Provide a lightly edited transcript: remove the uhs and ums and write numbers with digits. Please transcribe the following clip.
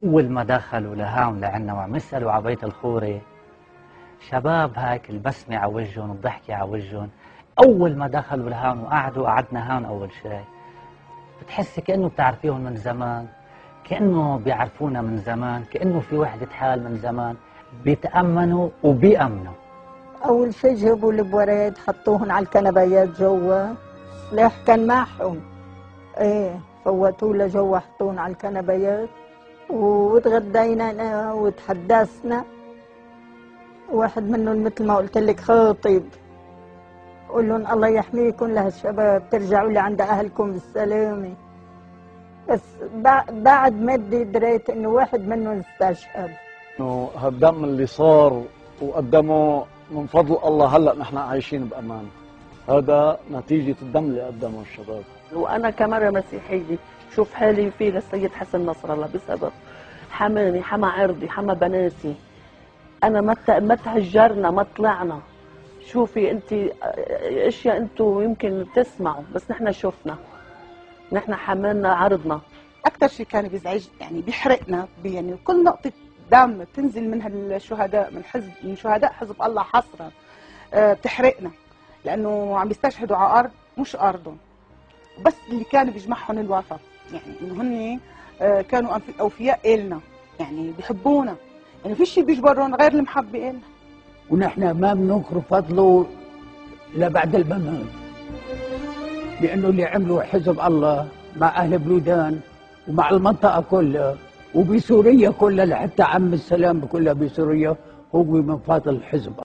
أول ما دخلوا لهون لعنا وعم يسألوا على بيت الخوري، شباب هيك البسمة على وجههم والضحكة على وجههم. أول ما دخلوا لهون وقعدوا قعدنا هون أول شيء، بتحسي كأنه بتعرفيهم من زمان، كأنه بيعرفونا من زمان، كأنه في وحدة حال من زمان، بيتأمنوا وبيأمنوا. أول شيء جابوا البوريد حطوهن على الكنبيات جوا، سلاح كان معهم. إيه فوتوه لجوا حطوهن على الكنبيات وتغدينا وتحدثنا. واحد منهم مثل ما قلت لك خاطب، قول لهم الله يحميكم لهالشباب، ترجعوا لعند أهلكم بالسلامة. بس بعد ما دريت إنه واحد منهم استشهد. إنه هالدم اللي صار وقدمه من فضل الله هلا نحن عايشين بأمان، هذا نتيجة الدم اللي قدمه الشباب. وأنا كمرة مسيحية شوف حالي فيه للسيد حسن نصر الله بسبب حماني، حما عرضي، حما بناتي. أنا ما تهجرنا، ما طلعنا. شوفي أنت أشياء أنتوا يمكن تسمعوا، بس نحن شفنا، نحن حملنا عرضنا. أكثر شيء كان بيزعج يعني بيحرقنا، يعني كل نقطة دم بتنزل من هالشهداء، من شهداء حزب الله حصرا، بتحرقنا، لأنه عم يستشهدوا على أرض مش أرضهم. بس اللي كان بيجمعهم الوفا، يعني إنه هن كانوا أوفياء إلنا، يعني بيحبونا، يعني في شيء بيجبرون غير المحبة إلنا. ونحن ما بننكر فضله لبعد الممات، لأنه اللي عملوا حزب الله مع أهل بلودان ومع المنطقة كلها وبسوريا كلها، لحتى عم السلام كلها بسوريا، هو من فضل الحزب.